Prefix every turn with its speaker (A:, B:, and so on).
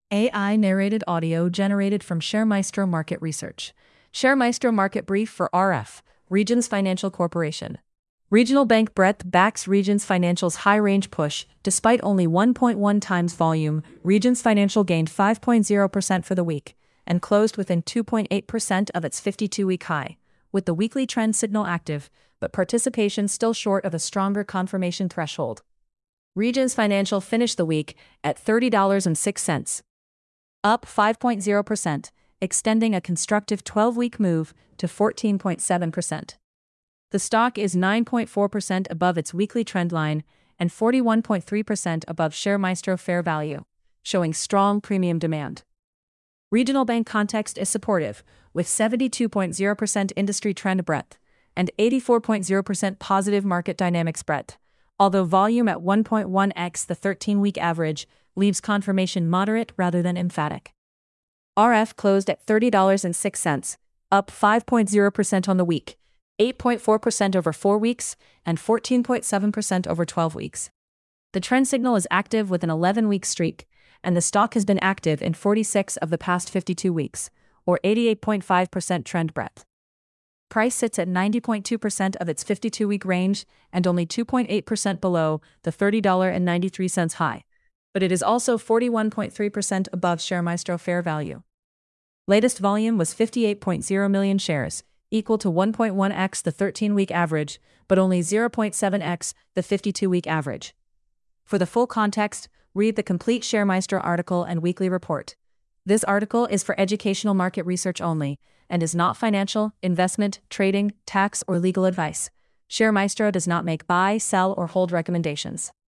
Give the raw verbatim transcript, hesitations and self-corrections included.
A: A I-narrated audio generated from ShareMaestro Market Research. ShareMaestro Market Brief for R F, Regions Financial Corporation. Regional bank breadth backs Regions Financial's high-range push. Despite only one point one times volume, Regions Financial gained five point zero percent for the week and closed within two point eight percent of its fifty-two-week high, with the weekly trend signal active, but participation still short of a stronger confirmation threshold. Regions Financial finished the week at thirty dollars and six cents. Up five point zero percent, extending a constructive twelve-week move to fourteen point seven percent. The stock is nine point four percent above its weekly trend line and forty-one point three percent above ShareMaestro fair value, showing strong premium demand. Regional bank context is supportive, with seventy-two point zero percent industry trend breadth and eighty-four point zero percent positive market dynamics breadth, although volume at one point one x the thirteen-week average leaves confirmation moderate rather than emphatic. R F closed at thirty dollars and six cents, up five point zero percent on the week, eight point four percent over four weeks, and fourteen point seven percent over twelve weeks. The trend signal is active with an eleven-week streak, and the stock has been active in forty-six of the past fifty-two weeks, or eighty-eight point five percent trend breadth. Price sits at ninety point two percent of its fifty-two-week range and only two point eight percent below the thirty dollars and ninety-three cents high, but it is also forty-one point three percent above ShareMaestro fair value. Latest volume was fifty-eight point zero million shares, equal to one point one x the thirteen-week average, but only zero point seven x the fifty-two-week average. For the full context, read the complete ShareMaestro article and weekly report. This article is for educational market research only and is not financial, investment, trading, tax, or legal advice. ShareMaestro does not make buy, sell, or hold recommendations.